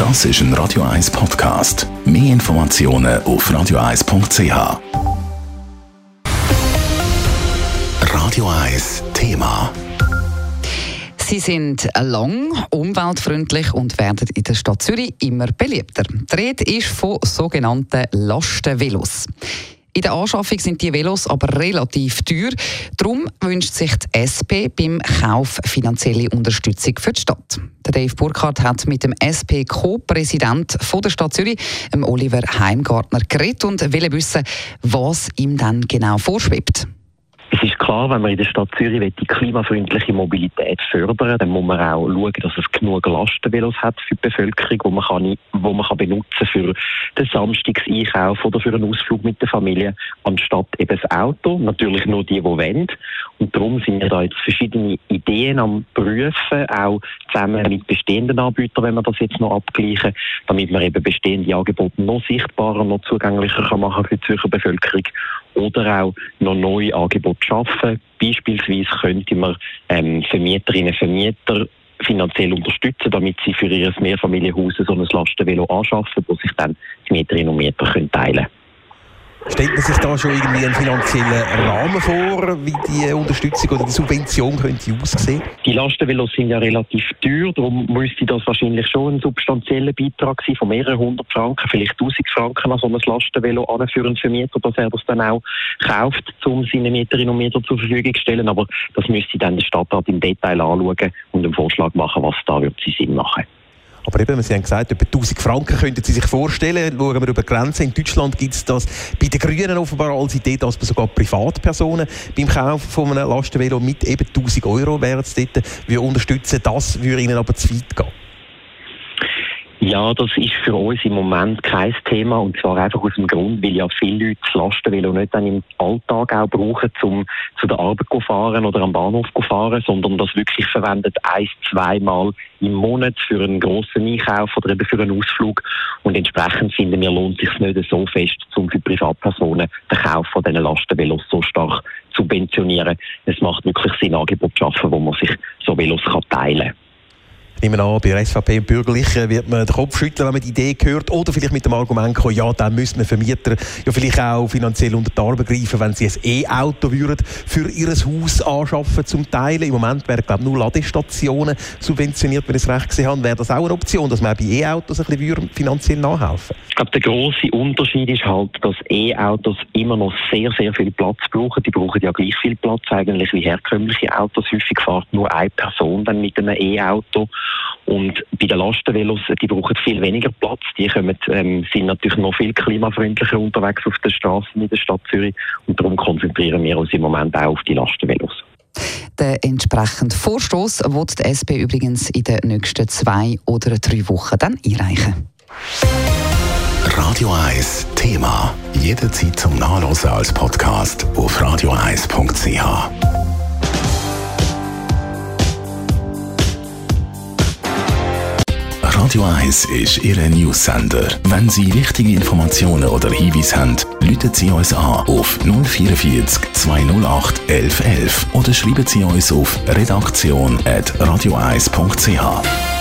Das ist ein Radio 1 Podcast. Mehr Informationen auf radio1.ch. Radio 1 Thema. Sie sind lang, umweltfreundlich und werden in der Stadt Zürich immer beliebter. Die Rede ist von sogenannten Lastenvelos. In der Anschaffung sind die Velos aber relativ teuer. Darum wünscht sich die SP beim Kauf finanzielle Unterstützung für die Stadt. Der Dave Burkhardt hat mit dem SP-Co-Präsident der Stadt Zürich, Oliver Heimgartner, geredet und will wissen, was ihm dann genau vorschwebt. Es ist klar, wenn man in der Stadt Zürich die klimafreundliche Mobilität fördern, dann muss man auch schauen, dass es genug Lastenvelos hat für die Bevölkerung, wo man benutzen für den Samstagseinkauf oder für einen Ausflug mit der Familie, anstatt eben das Auto. Natürlich nur die wollen. Und darum sind wir da jetzt verschiedene Ideen am Prüfen, auch zusammen mit bestehenden Anbietern, wenn wir das jetzt noch abgleichen, damit man eben bestehende Angebote noch sichtbarer, noch zugänglicher machen für die Zürcher Bevölkerung oder auch noch neue Angebote schaffen. Beispielsweise könnte man Vermieterinnen und Vermieter finanziell unterstützen, damit sie für ihr Mehrfamilienhaus so ein Lastenvelo anschaffen, wo sich dann die Mieterinnen und Mieter teilen können. Stellt man sich da schon irgendwie einen finanziellen Rahmen vor, wie die Unterstützung oder die Subvention könnte aussehen? Die Lastenvelos sind ja relativ teuer, darum müsste das wahrscheinlich schon ein substanzieller Beitrag sein von mehreren 100 Franken, vielleicht 1000 Franken an so ein Lastenvelo für einen Vermieter, dass er das dann auch kauft, um seine Mieterinnen und Mieter zur Verfügung zu stellen. Aber das müsste dann der Stadtrat im Detail anschauen und einen Vorschlag machen, was da wird Sinn machen. Aber eben, Sie haben gesagt, etwa 1000 Franken könnten Sie sich vorstellen. Schauen wir über die Grenzen. In Deutschland gibt es das bei den Grünen offenbar als Idee, dass man sogar Privatpersonen beim Kauf von einem Lastenvelo mit eben 1000 Euro wären es dort unterstützen. Das würde Ihnen aber zu weit gehen. Ja, das ist für uns im Moment kein Thema, und zwar einfach aus dem Grund, weil ja viele Leute das Lastenvelo nicht dann im Alltag auch brauchen, um zu der Arbeit zu fahren oder am Bahnhof zu fahren, sondern das wirklich verwendet 1-2 Mal im Monat für einen grossen Einkauf oder eben für einen Ausflug. Und entsprechend finden wir, lohnt es sich nicht so fest, um für Privatpersonen den Kauf von diesen Lastenvelos so stark zu subventionieren. Es macht wirklich Sinn, Angebote zu schaffen, wo man sich so Velos teilen kann. Ich nehme an, bei der SVP und Bürgerlichen wird man den Kopf schütteln, wenn man die Idee hört, oder vielleicht mit dem Argument kommen, ja, dann müssen wir Vermieter ja vielleicht auch finanziell unter die Arme greifen, wenn sie ein E-Auto würden für ihr Haus anschaffen zum Teilen. Im Moment werden, glaube ich, nur Ladestationen subventioniert, wenn ich es recht gesehen habe. Wäre das auch eine Option, dass man bei E-Autos ein bisschen finanziell nachhelfen? Ich glaube, der grosse Unterschied ist halt, dass E-Autos immer noch sehr, sehr viel Platz brauchen. Die brauchen ja gleich viel Platz eigentlich wie herkömmliche Autos. Häufig fährt nur eine Person dann mit einem E-Auto. Und bei den Lastenvelos, die brauchen viel weniger Platz. Die sind natürlich noch viel klimafreundlicher unterwegs auf den Straßen in der Stadt Zürich. Und darum konzentrieren wir uns im Moment auch auf die Lastenvelos. Den entsprechenden Vorstoss wird die SP übrigens in den nächsten 2 oder 3 Wochen dann einreichen. Radio 1 Thema. Jederzeit zum Nachlesen als Podcast auf radio1.ch. Radio 1 ist Ihr News-Sender. Wenn Sie wichtige Informationen oder Hinweise haben, rufen Sie uns an auf 044 208 1111 oder schreiben Sie uns auf redaktion@radio1.ch.